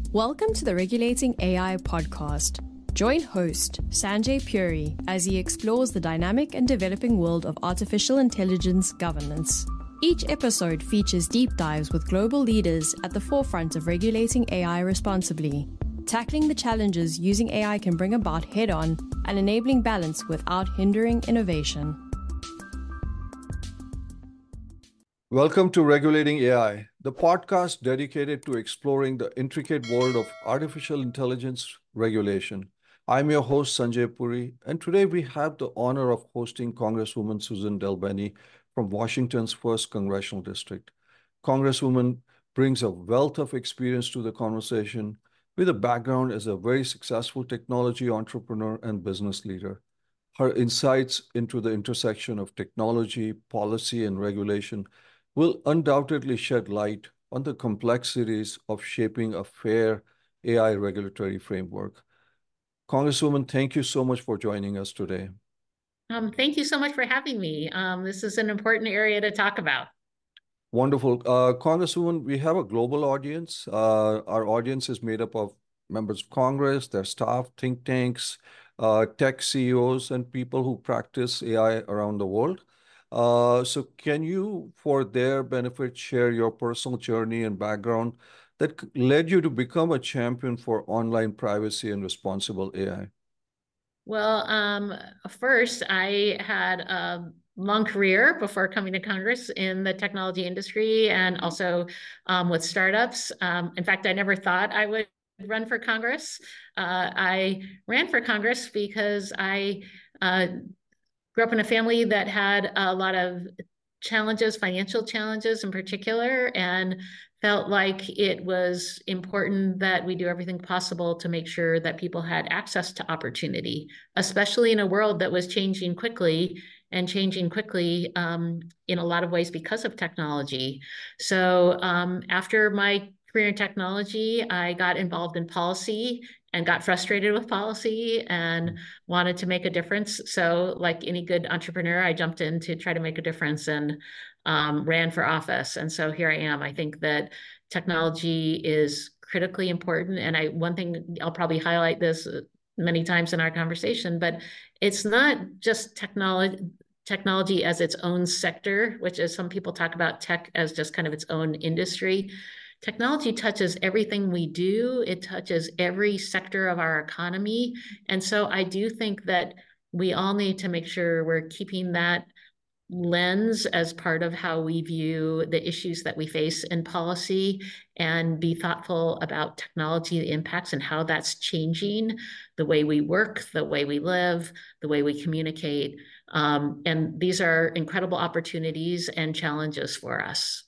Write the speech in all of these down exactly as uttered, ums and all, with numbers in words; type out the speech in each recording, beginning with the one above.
Welcome to the Regulating A I podcast. Join host Sanjay Puri as he explores the dynamic and developing world of artificial intelligence governance. Each episode features deep dives with global leaders at the forefront of regulating A I responsibly, tackling the challenges using A I can bring about head-on and enabling balance without hindering innovation. Welcome to Regulating A I, the podcast dedicated to exploring the intricate world of artificial intelligence regulation. I'm your host, Sanjay Puri, and today we have the honor of hosting Congresswoman Suzan DelBene from Washington's first Congressional District. Congresswoman brings a wealth of experience to the conversation with a background as a very successful technology entrepreneur and business leader. Her insights into the intersection of technology, policy, and regulation will undoubtedly shed light on the complexities of shaping a fair A I regulatory framework. Congresswoman, thank you so much for joining us today. Um, thank you so much for having me. Um, this is an important area to talk about. Wonderful. Uh, Congresswoman, we have a global audience. Uh, our audience is made up of members of Congress, their staff, think tanks, uh, tech C E Os, and people who practice A I around the world. Uh, so can you, for their benefit, share your personal journey and background that led you to become a champion for online privacy and responsible A I? Well, um, first, I had a long career before coming to Congress in the technology industry and also um, with startups. Um, in fact, I never thought I would run for Congress. Uh, I ran for Congress because I uh, grew up in a family that had a lot of challenges, financial challenges in particular, and felt like it was important that we do everything possible to make sure that people had access to opportunity, especially in a world that was changing quickly and changing quickly um, in a lot of ways because of technology. So um, after my career in technology, I got involved in policy and got frustrated with policy and wanted to make a difference. So like any good entrepreneur, I jumped in to try to make a difference and um, ran for office. And so here I am. I think that technology is critically important. And I, one thing, I'll probably highlight this many times in our conversation, but it's not just technology, technology as its own sector, which is some people talk about tech as just kind of its own industry. Technology touches everything we do. It touches every sector of our economy. And so I do think that we all need to make sure we're keeping that lens as part of how we view the issues that we face in policy and be thoughtful about technology impacts and how that's changing the way we work, the way we live, the way we communicate. Um, and these are incredible opportunities and challenges for us.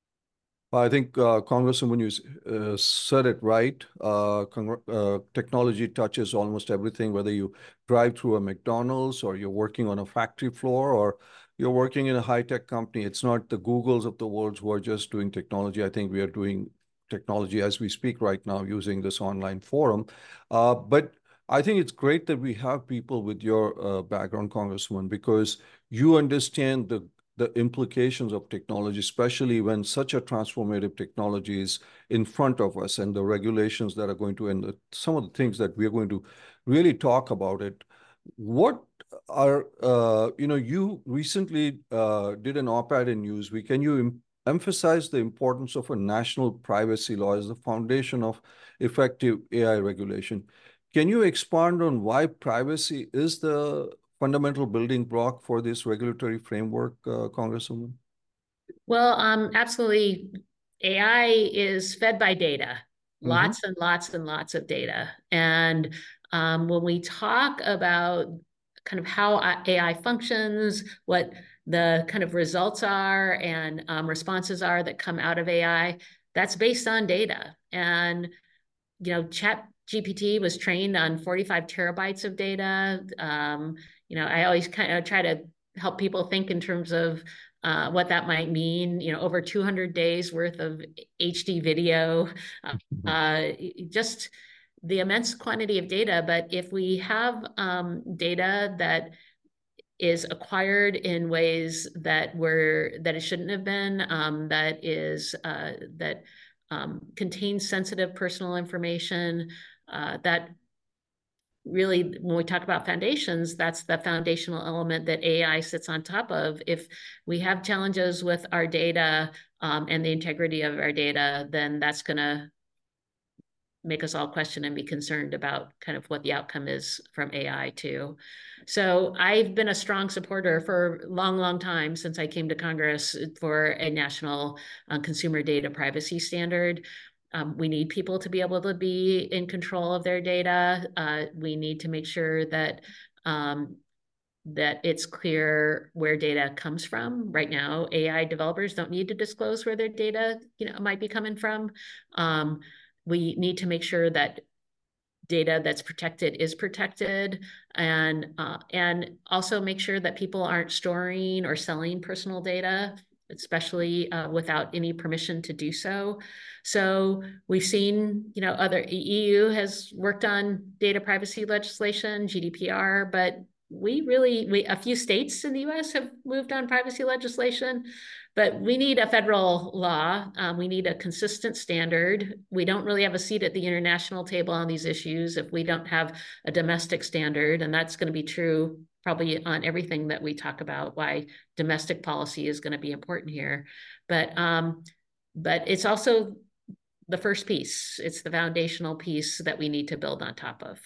I think uh, Congresswoman, you uh, said it right. Uh, uh, technology touches almost everything, whether you drive through a McDonald's or you're working on a factory floor or you're working in a high-tech company. It's not the Googles of the world who are just doing technology. I think we are doing technology as we speak right now using this online forum. Uh, but I think it's great that we have people with your uh, background, Congresswoman, because you understand the the implications of technology, especially when such a transformative technology is in front of us and the regulations that are going to, and some of the things that we're going to really talk about it. What are, uh, you know, you recently uh, did an op-ed in Newsweek. Can you em emphasize the importance of a national privacy law as the foundation of effective A I regulation? Can you expand on why privacy is the fundamental building block for this regulatory framework, uh, Congresswoman? Well, um, absolutely. A I is fed by data, lots mm-hmm. and lots and lots of data. And um, when we talk about kind of how A I functions, what the kind of results are and um, responses are that come out of A I, that's based on data. And, you know, Chat G P T was trained on forty-five terabytes of data. Um, you know, I always kind of try to help people think in terms of uh, what that might mean. You know, over two hundred days worth of H D video, uh, just the immense quantity of data. But if we have um, data that is acquired in ways that were that it shouldn't have been, um, that is uh, that um, contains sensitive personal information, uh, that really, when we talk about foundations, that's the foundational element that A I sits on top of. If we have challenges with our data um, and the integrity of our data, then that's going to make us all question and be concerned about kind of what the outcome is from A I too. So I've been a strong supporter for a long, long time since I came to Congress for a national uh, consumer data privacy standard. Um, we need people to be able to be in control of their data. Uh, we need to make sure that um, that it's clear where data comes from. Right now, A I developers don't need to disclose where their data, you know, might be coming from. Um, we need to make sure that data that's protected is protected, and uh, and also make sure that people aren't storing or selling personal data, especially uh, without any permission to do so. So we've seen, you know, other E U has worked on data privacy legislation, G D P R, but we really, we, a few states in the U S have moved on privacy legislation, but we need a federal law. Um, we need a consistent standard. We don't really have a seat at the international table on these issues if we don't have a domestic standard, and that's going to be true probably on everything that we talk about, why domestic policy is going to be important here. But, um, but it's also the first piece. It's the foundational piece that we need to build on top of.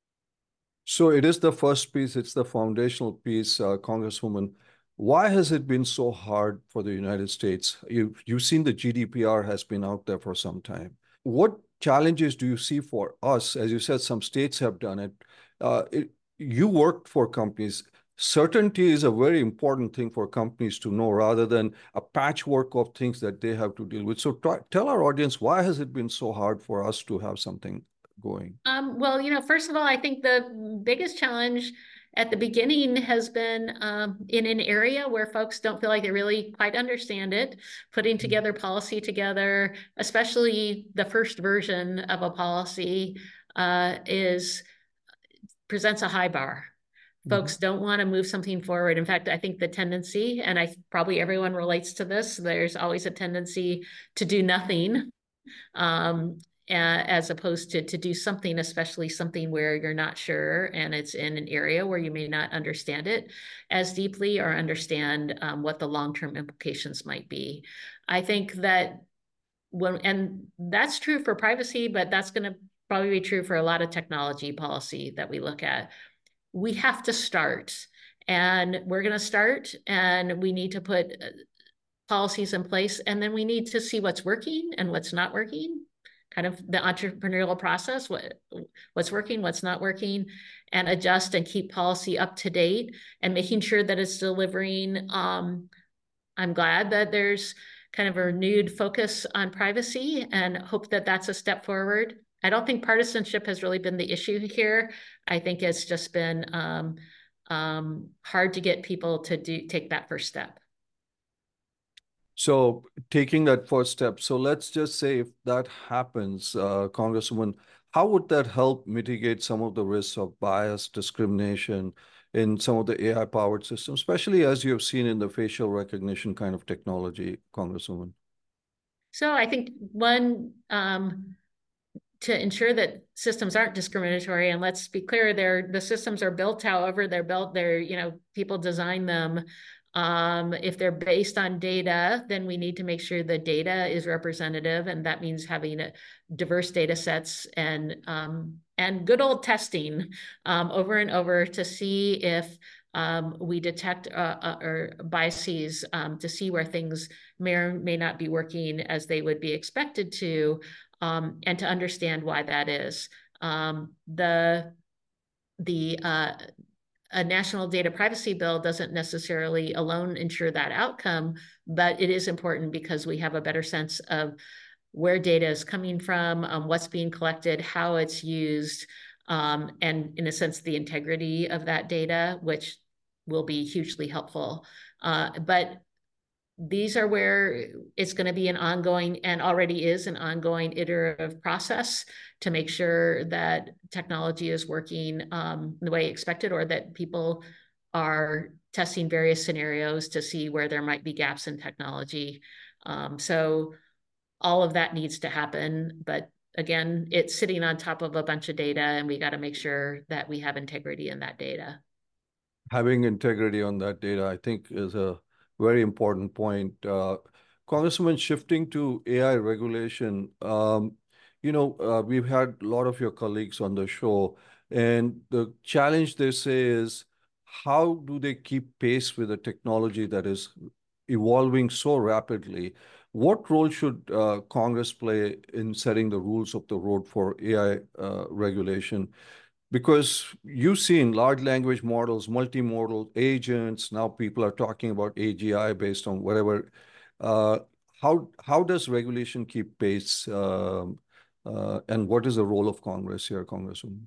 So it is the first piece, it's the foundational piece, uh, Congresswoman. Why has it been so hard for the United States? You, you've seen the G D P R has been out there for some time. What challenges do you see for us? As you said, some states have done it. Uh, it you worked for companies. Certainty is a very important thing for companies to know rather than a patchwork of things that they have to deal with. So try, tell our audience, why has it been so hard for us to have something going? Um, well, you know, first of all, I think the biggest challenge at the beginning has been um, in an area where folks don't feel like they really quite understand it, putting together policy together, especially the first version of a policy uh, is presents a high bar. Folks mm-hmm. don't want to move something forward. In fact, I think the tendency, and I probably everyone relates to this, there's always a tendency to do nothing. Um, as opposed to to do something, especially something where you're not sure and it's in an area where you may not understand it as deeply or understand um, what the long-term implications might be. I think that when, and that's true for privacy, but that's going to probably be true for a lot of technology policy that we look at. We have to start, and we're going to start, and we need to put policies in place, and then we need to see what's working and what's not working. Kind of the entrepreneurial process, what, what's working, what's not working, and adjust and keep policy up to date and making sure that it's delivering. Um, I'm glad that there's kind of a renewed focus on privacy and hope that that's a step forward. I don't think partisanship has really been the issue here. I think it's just been um, um, hard to get people to do take that first step. So taking that first step, so let's just say if that happens, uh, Congresswoman, how would that help mitigate some of the risks of bias, discrimination in some of the A I-powered systems, especially as you have seen in the facial recognition kind of technology, Congresswoman? So I think one, um, to ensure that systems aren't discriminatory, and let's be clear, they're, the systems are built however they're built, they're, you know, people design them. Um, if they're based on data, then we need to make sure the data is representative, and that means having a diverse data sets and um, and good old testing um, over and over to see if um, we detect uh, uh, or biases um, to see where things may or may not be working as they would be expected to, um, and to understand why that is. Um, the the uh, A national data privacy bill doesn't necessarily alone ensure that outcome, but it is important because we have a better sense of where data is coming from, um, what's being collected, how it's used, um, and in a sense, the integrity of that data, which will be hugely helpful. Uh, but these are where it's going to be an ongoing, and already is an ongoing iterative process to make sure that technology is working um, the way expected, or that people are testing various scenarios to see where there might be gaps in technology. Um, so all of that needs to happen. But again, it's sitting on top of a bunch of data, and we got to make sure that we have integrity in that data. Having integrity on that data, I think, is a very important point. Uh, Congresswoman, shifting to A I regulation, um, you know, uh, we've had a lot of your colleagues on the show, and the challenge they say is how do they keep pace with the technology that is evolving so rapidly? What role should uh, Congress play in setting the rules of the road for A I uh, regulation? Because you've seen large language models, multimodal agents. Now people are talking about A G I based on whatever. Uh, how how does regulation keep pace? Um, uh, and what is the role of Congress here, Congresswoman?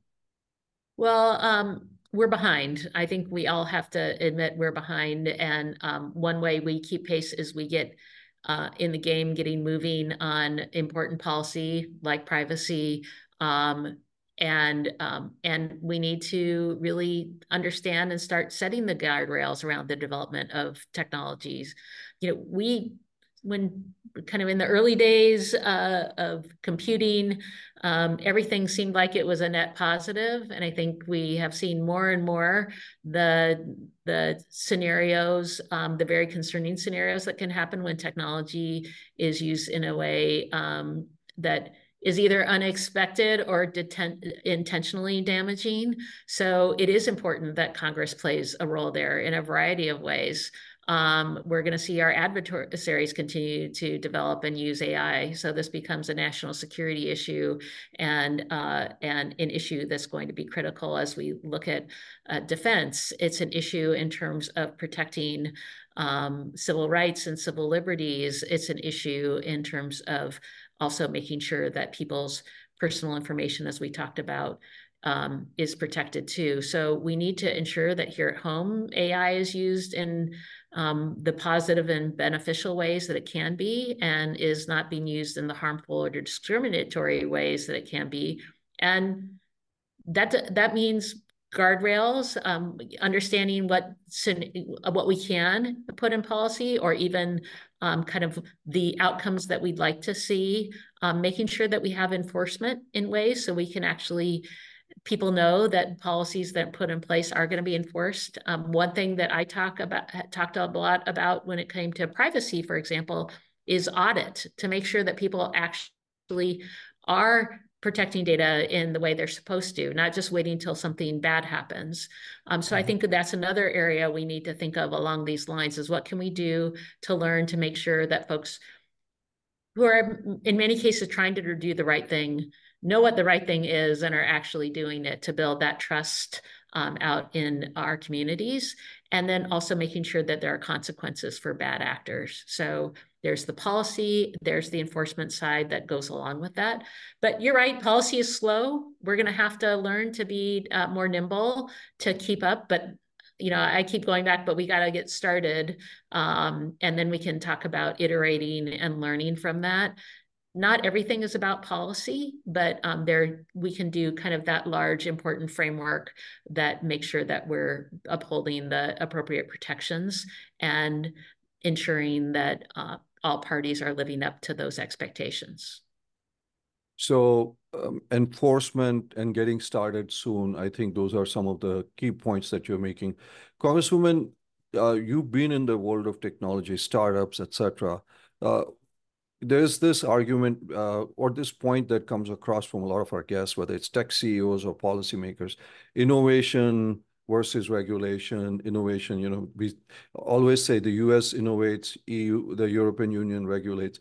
Well, um, we're behind. I think we all have to admit we're behind. And um, one way we keep pace is we get uh, in the game, getting moving on important policy like privacy. Um, and um, and we need to really understand and start setting the guardrails around the development of technologies. You know, we when kind of in the early days uh, of computing, um, everything seemed like it was a net positive. And I think we have seen more and more the, the scenarios, um, the very concerning scenarios that can happen when technology is used in a way um, that is either unexpected or intentionally damaging. So it is important that Congress plays a role there in a variety of ways. Um, we're going to see our adversaries continue to develop and use A I. So this becomes a national security issue and, uh, and an issue that's going to be critical as we look at uh, defense. It's an issue in terms of protecting um, civil rights and civil liberties. It's an issue in terms of also making sure that people's personal information, as we talked about, um, is protected too. So we need to ensure that here at home, A I is used in um, the positive and beneficial ways that it can be, and is not being used in the harmful or discriminatory ways that it can be. And that, that means guardrails, um, understanding what, what we can put in policy, or even um, kind of the outcomes that we'd like to see, um, making sure that we have enforcement in ways so we can actually people know that policies that are put in place are going to be enforced. Um, one thing that I talk about, talked a lot about when it came to privacy, for example, is audit, to make sure that people actually are protecting data in the way they're supposed to, not just waiting until something bad happens. Um, so I think that that's another area we need to think of along these lines, is what can we do to learn to make sure that folks who are in many cases trying to do the right thing know what the right thing is and are actually doing it to build that trust um, out in our communities. And then also making sure that there are consequences for bad actors. So there's the policy, there's the enforcement side that goes along with that. But you're right, policy is slow. We're gonna have to learn to be uh, more nimble to keep up. But you know, I keep going back, but we got to get started. Um, and then we can talk about iterating and learning from that. Not everything is about policy, but um, there we can do kind of that large, important framework that makes sure that we're upholding the appropriate protections and ensuring that uh, all parties are living up to those expectations. So um, enforcement and getting started soon, I think those are some of the key points that you're making. Congresswoman, uh, you've been in the world of technology, startups, et cetera. Uh, there's this argument uh, or this point that comes across from a lot of our guests, whether it's tech C E Os or policymakers, innovation versus regulation, innovation, you know, we always say the U S innovates, E U, the European Union regulates.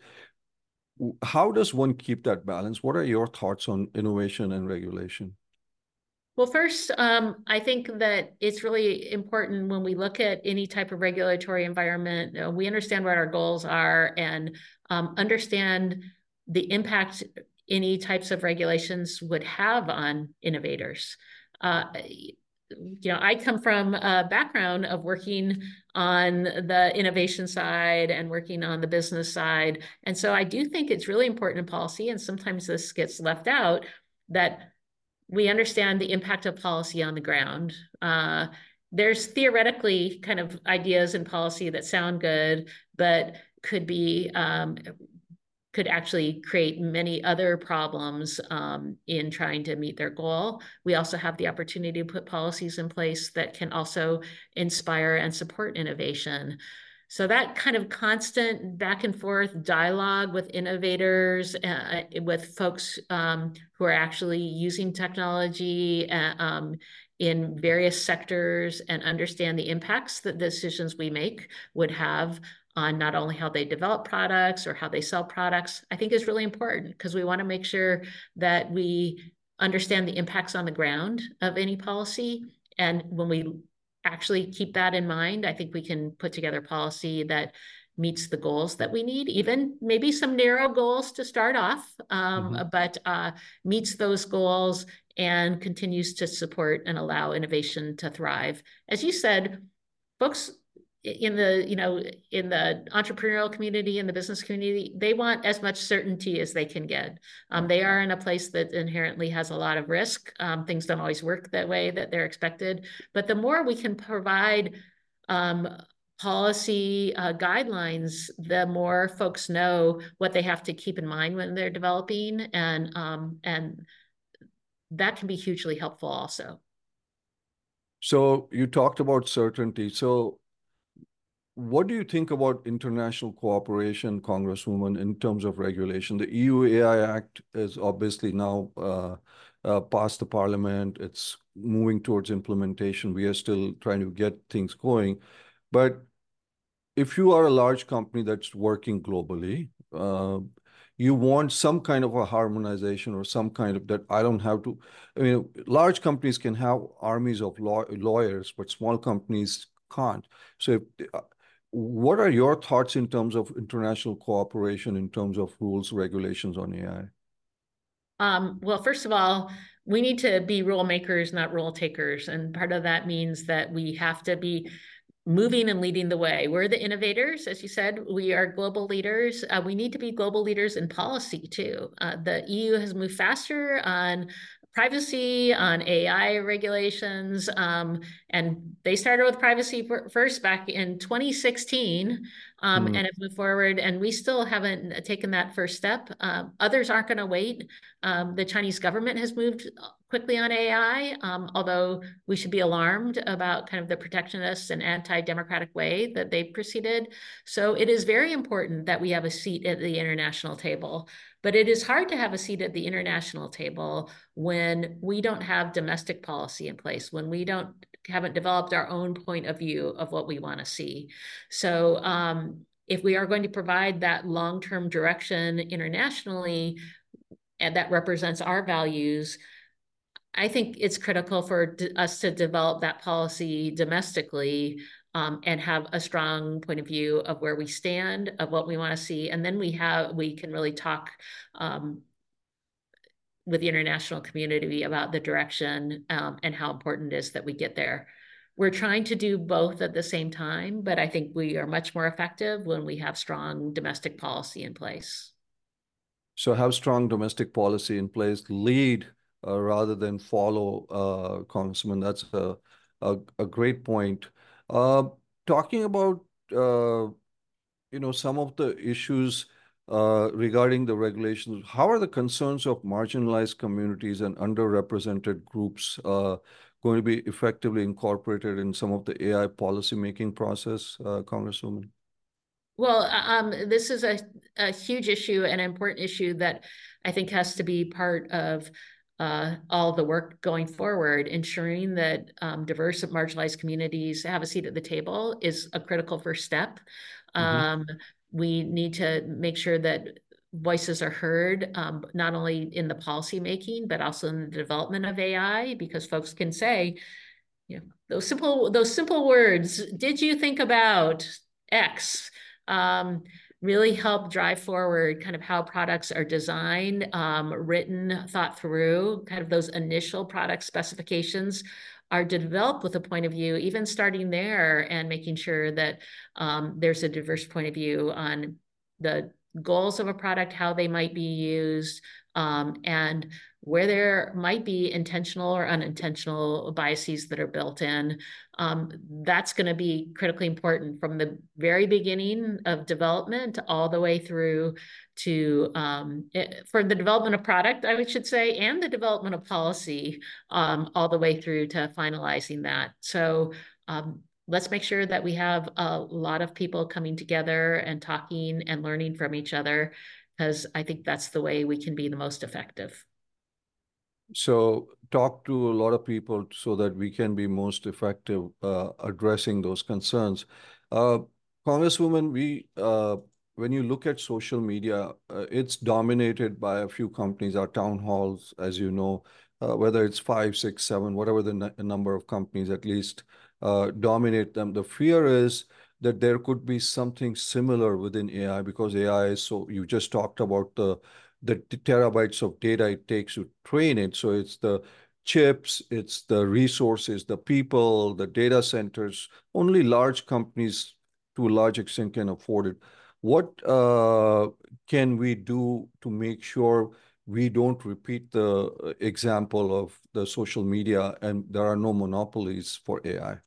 How does one keep that balance? What are your thoughts on innovation and regulation? Well, first, um, I think that it's really important when we look at any type of regulatory environment, uh, we understand what our goals are and um, understand the impact any types of regulations would have on innovators. Uh, you know, I come from a background of working on the innovation side and working on the business side. And so I do think it's really important in policy, and sometimes this gets left out, that we understand the impact of policy on the ground. Uh, there's theoretically kind of ideas in policy that sound good, but could be um, could actually create many other problems um, in trying to meet their goal. We also have the opportunity to put policies in place that can also inspire and support innovation. So that kind of constant back and forth dialogue with innovators, uh, with folks um, who are actually using technology uh, um, in various sectors and understand the impacts that the decisions we make would have on not only how they develop products or how they sell products, I think is really important, because we want to make sure that we understand the impacts on the ground of any policy. And when we actually keep that in mind, I think we can put together policy that meets the goals that we need, even maybe some narrow goals to start off, um, mm-hmm. but uh, meets those goals and continues to support and allow innovation to thrive. As you said, folks in the, you know, in the entrepreneurial community, in the business community, they want as much certainty as they can get. Um, they are in a place that inherently has a lot of risk. Um, things don't always work that way that they're expected. But the more we can provide um, policy uh, guidelines, the more folks know what they have to keep in mind when they're developing, and um, and that can be hugely helpful also. So you talked about certainty. So what do you think about international cooperation, Congresswoman, in terms of regulation? The E U A I Act is obviously now uh, uh, passed the parliament. It's moving towards implementation. We are still trying to get things going. But if you are a large company that's working globally, uh, you want some kind of a harmonization or some kind of that I don't have to, I mean, large companies can have armies of law, lawyers, but small companies can't. So if, uh, what are your thoughts in terms of international cooperation, in terms of rules, regulations on A I? Um, well, first of all, we need to be rule makers, not rule takers. And part of that means that we have to be moving and leading the way. We're the innovators, as you said, we are global leaders. Uh, we need to be global leaders in policy too. Uh, the E U has moved faster on privacy, on A I regulations, um, and they started with privacy first back in twenty sixteen, um, mm. and have moved forward, and we still haven't taken that first step. Um, others aren't going to wait. Um, the Chinese government has moved quickly on A I, um, although we should be alarmed about kind of the protectionist and anti-democratic way that they proceeded. So it is very important that we have a seat at the international table. But it is hard to have a seat at the international table when we don't have domestic policy in place, when we don't haven't developed our own point of view of what we want to see. So um, if we are going to provide that long-term direction internationally, and that represents our values, I think it's critical for us to develop that policy domestically um, and have a strong point of view of where we stand, of what we want to see. And then we have, we can really talk um, with the international community about the direction um, and how important it is that we get there. We're trying to do both at the same time, but I think we are much more effective when we have strong domestic policy in place. So have strong domestic policy in place, lead Uh, rather than follow, uh, Congressman. That's a, a, a great point. Uh, talking about, uh, you know, some of the issues uh, regarding the regulations, how are the concerns of marginalized communities and underrepresented groups uh, going to be effectively incorporated in some of the A I policymaking process, uh, Congresswoman? Well, um, this is a, a huge issue, an important issue that I think has to be part of Uh, all the work going forward. Ensuring that um, diverse and marginalized communities have a seat at the table is a critical first step. Mm-hmm. Um, we need to make sure that voices are heard, um, not only in the policy making, but also in the development of A I, because folks can say, you know, those simple, those simple words, did you think about X? Um, really help drive forward kind of how products are designed, um, written, thought through, kind of those initial product specifications are developed with a point of view, even starting there and making sure that um, there's a diverse point of view on the goals of a product, how they might be used, um, and where there might be intentional or unintentional biases that are built in. Um, that's going to be critically important from the very beginning of development all the way through to um, it, for the development of product, I should say, and the development of policy, um, all the way through to finalizing that. So um, let's make sure that we have a lot of people coming together and talking and learning from each other, because I think that's the way we can be the most effective. So talk to a lot of people so that we can be most effective uh, addressing those concerns. Uh, Congresswoman, we uh, when you look at social media, uh, it's dominated by a few companies, our town halls, as you know, uh, whether it's five, six, seven, whatever the number of companies at least uh, dominate them. The fear is that there could be something similar within A I because A I is so, you just talked about the the terabytes of data it takes to train it. So it's the chips, it's the resources, the people, the data centers. Only large companies to a large extent can afford it. What uh, can we do to make sure we don't repeat the example of the social media and there are no monopolies for A I?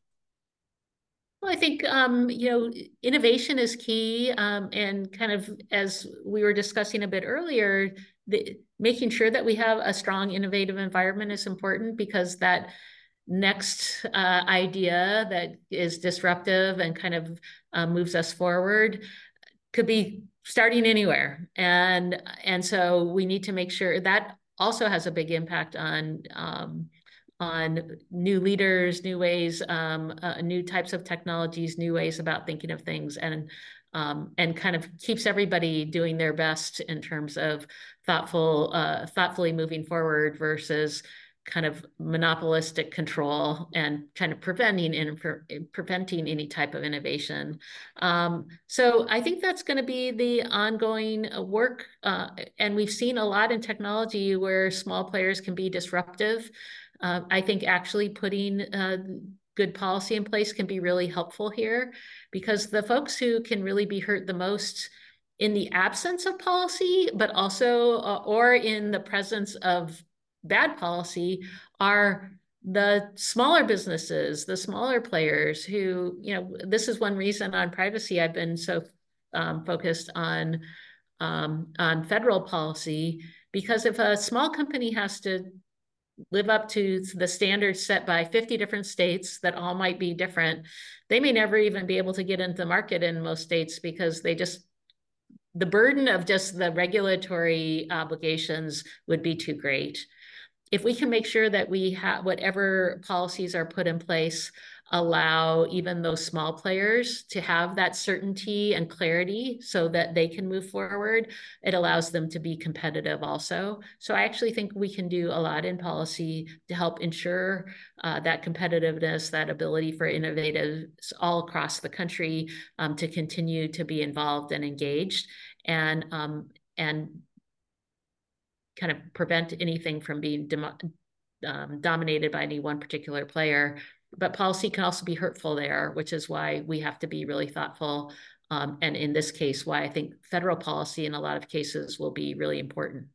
Well, I think, um, you know, innovation is key. Um, and kind of as we were discussing a bit earlier, the, making sure that we have a strong innovative environment is important, because that next uh, idea that is disruptive and kind of uh, moves us forward could be starting anywhere. And, and so we need to make sure that also has a big impact on um, on new leaders, new ways, um, uh, new types of technologies, new ways about thinking of things, and um, and kind of keeps everybody doing their best in terms of thoughtful, uh, thoughtfully moving forward versus kind of monopolistic control and kind of preventing and pre preventing any type of innovation. Um, so I think that's going to be the ongoing work, uh, and we've seen a lot in technology where small players can be disruptive. Uh, I think actually putting uh, good policy in place can be really helpful here, because the folks who can really be hurt the most in the absence of policy, but also, uh, or in the presence of bad policy, are the smaller businesses, the smaller players who, you know, this is one reason on privacy I've been so um, focused on, um, on federal policy, because if a small company has to live up to the standards set by fifty different states that all might be different, they may never even be able to get into the market in most states, because they just, the burden of just the regulatory obligations would be too great. If we can make sure that we have whatever policies are put in place allow even those small players to have that certainty and clarity so that they can move forward, it allows them to be competitive also. So I actually think we can do a lot in policy to help ensure uh, that competitiveness, that ability for innovators all across the country um, to continue to be involved and engaged, and um, and kind of prevent anything from being um, dominated by any one particular player. But policy can also be hurtful there, which is why we have to be really thoughtful. Um, and in this case, why I think federal policy in a lot of cases will be really important.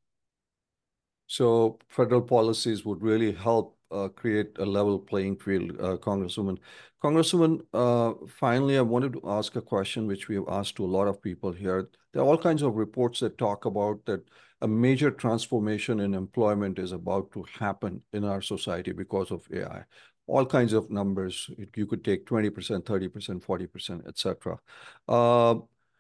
So federal policies would really help uh, create a level playing field, uh, Congresswoman. Congresswoman, uh, finally, I wanted to ask a question which we have asked to a lot of people here. There are all kinds of reports that talk about that a major transformation in employment is about to happen in our society because of A I. All kinds of numbers. You could take twenty percent, thirty percent, forty percent, et cetera. Uh,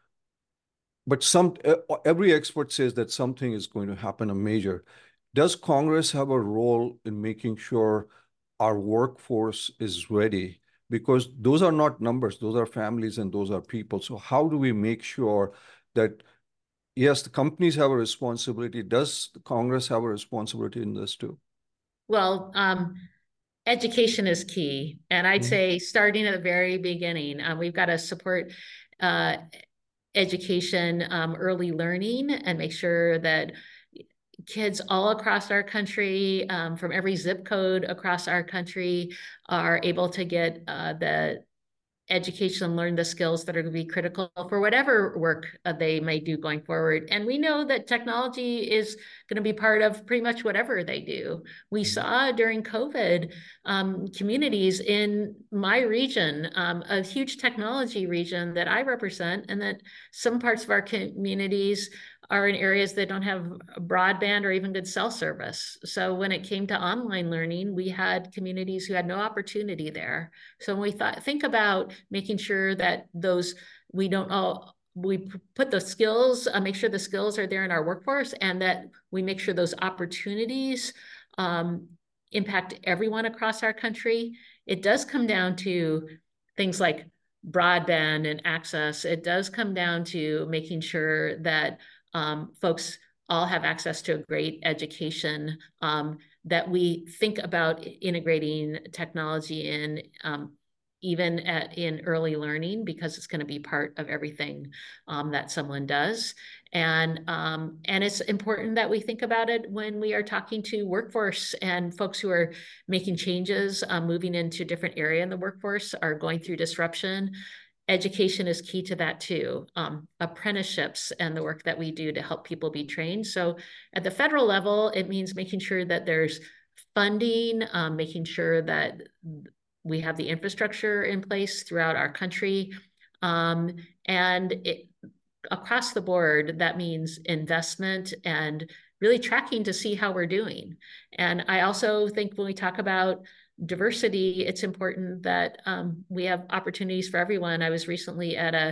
but some every expert says that something is going to happen, a major. Does Congress have a role in making sure our workforce is ready? Because those are not numbers, those are families and those are people. So how do we make sure that, yes, the companies have a responsibility. Does Congress have a responsibility in this too? Well, um, education is key. And I'd Mm-hmm. say starting at the very beginning, um, we've got to support uh, education, um, early learning, and make sure that kids all across our country, um, from every zip code across our country, are able to get uh, the education, learn the skills that are going to be critical for whatever work uh, they may do going forward. And we know that technology is going to be part of pretty much whatever they do. We saw during COVID um, communities in my region, um, a huge technology region that I represent, and that some parts of our communities are in areas that don't have broadband or even good cell service. So when it came to online learning, we had communities who had no opportunity there. So when we thought, think about making sure that those, we don't all, we put the skills, uh, make sure the skills are there in our workforce, and that we make sure those opportunities um, impact everyone across our country. It does come down to things like broadband and access. It does come down to making sure that Um, folks all have access to a great education, um, that we think about integrating technology in, um, even at, in early learning, because it's going to be part of everything um, that someone does. And, um, and it's important that we think about it when we are talking to workforce and folks who are making changes, um, moving into different area in the workforce, are going through disruption. Education is key to that too. Um, apprenticeships and the work that we do to help people be trained. So at the federal level, it means making sure that there's funding, um, making sure that we have the infrastructure in place throughout our country. Um, and it, across the board, that means investment and really tracking to see how we're doing. And I also think when we talk about diversity, it's important that um, we have opportunities for everyone. I was recently at a,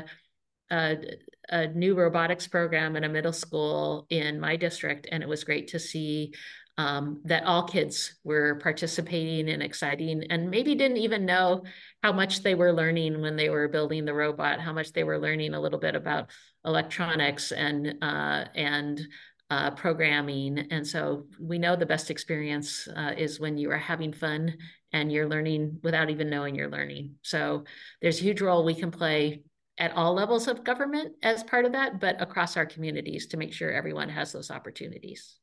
a, a new robotics program in a middle school in my district, and it was great to see um, that all kids were participating and exciting, and maybe didn't even know how much they were learning when they were building the robot, how much they were learning a little bit about electronics and uh, and Uh, programming. And so we know the best experience uh, is when you are having fun and you're learning without even knowing you're learning. So there's a huge role we can play at all levels of government as part of that, but across our communities to make sure everyone has those opportunities.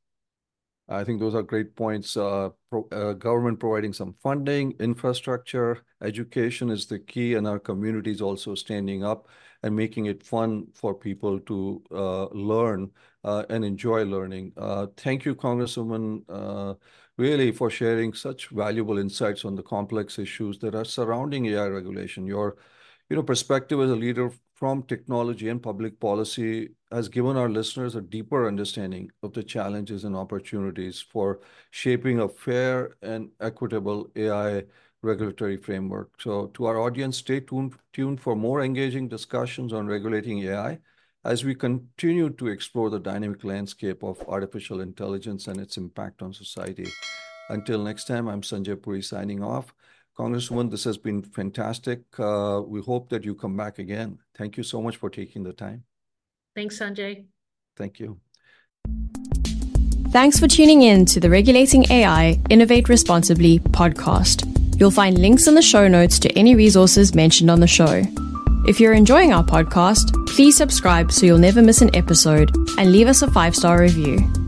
I think those are great points. Uh, pro, uh, government providing some funding, infrastructure, education is the key, and our communities also standing up and making it fun for people to uh, learn uh, and enjoy learning. Uh, thank you, Congresswoman, uh, really for sharing such valuable insights on the complex issues that are surrounding A I regulation. Your you know, perspective as a leader from technology and public policy has given our listeners a deeper understanding of the challenges and opportunities for shaping a fair and equitable A I regulatory framework. So to our audience, stay tuned, tuned for more engaging discussions on regulating A I as we continue to explore the dynamic landscape of artificial intelligence and its impact on society. Until next time, I'm Sanjay Puri signing off. Congresswoman, this has been fantastic. Uh, we hope that you come back again. Thank you so much for taking the time. Thanks, Sanjay. Thank you. Thanks for tuning in to the Regulating A I, Innovate Responsibly podcast. You'll find links in the show notes to any resources mentioned on the show. If you're enjoying our podcast, please subscribe so you'll never miss an episode, and leave us a five-star review.